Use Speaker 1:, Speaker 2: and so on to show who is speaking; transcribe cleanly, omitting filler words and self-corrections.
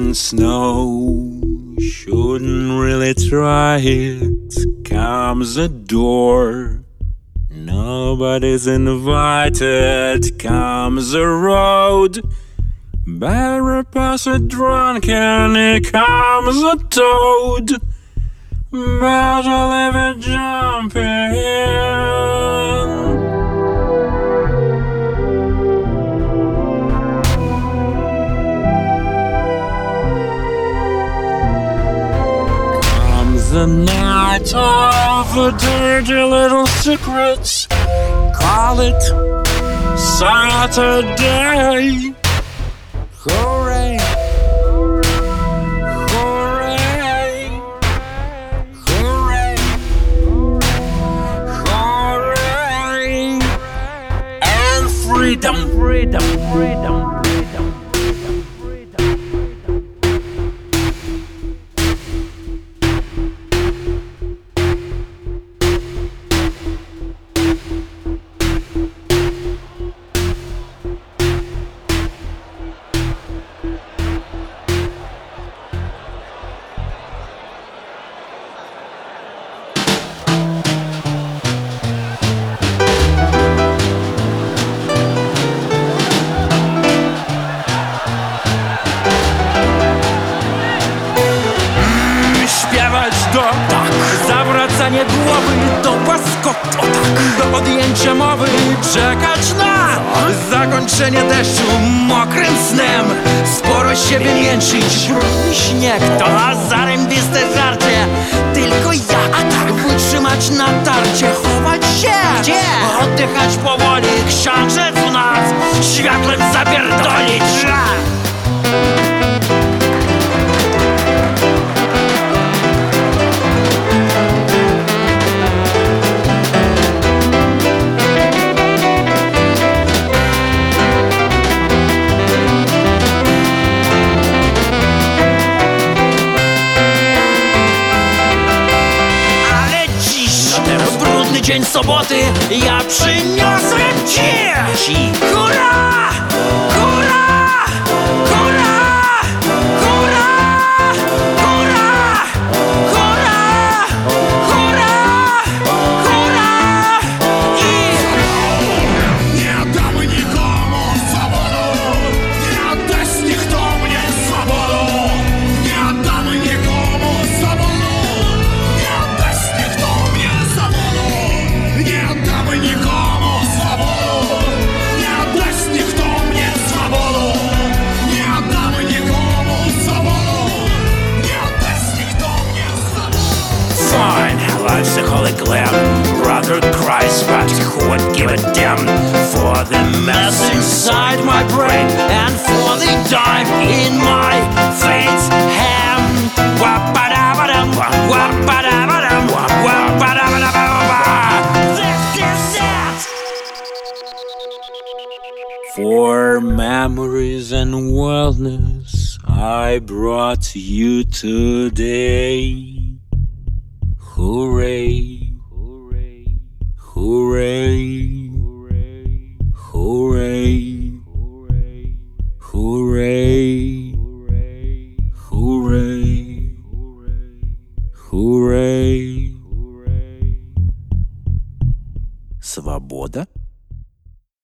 Speaker 1: and snow. Shouldn't really try it. Comes the door. Nobody's invited. Comes the road. Better pass it drunk and here comes a toad. Better leave it jumping. The night of the dirty little secrets. Call it Saturday. Hooray! Hooray! Hooray! Hooray! And freedom! Freedom! Freedom! Freedom! Zawracanie głowy do łaskotu, do odjęcia mowy, czekać na zakończenie deszczu mokrym snem. Sporo siebie mięczyć, brudny śnieg to zarębiste żarcie. Tylko ja, a tak wytrzymać natarcie, chować się, gdzie? Oddychać powoli, książę u nas światłem zapierdolić. Dzień soboty, ja przyniosłem ci hurra! Hurra! Hurra! Hurra! Hurra! Hurra! Hurra! Hurra! I
Speaker 2: nie damy nikomu swobodu, nie też nikt do mnie swobodu, nie damy nikomu swobodu, nie też nikt do mnie swobodu. Nie damy nikomu swobodu, nie dać nikt do mnie swobodu, nie damy nikomu swobodu, nie dać nikt do mnie swobodu.
Speaker 3: Fine, life's a holy glam. Brother Christ, but who would give a damn for the mess inside my brain and for the dime in my fate's hand? Wap-ba-da-ba-dum, wap-ba-da-ba-dum, wap-ba-da-ba-da-ba-ba. This is it!
Speaker 1: For memories and wellness, I brought you today. Hooray! Hooray! Hooray! Hooray! Hooray! Hooray! Свобода